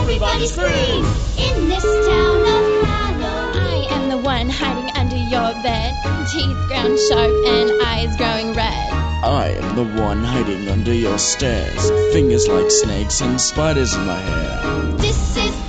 everybody scream! In this town of Mallow, I am the one hiding under your bed, teeth ground sharp and eyes growing red. I am the one hiding under your stairs, fingers like snakes and spiders in my hair. this is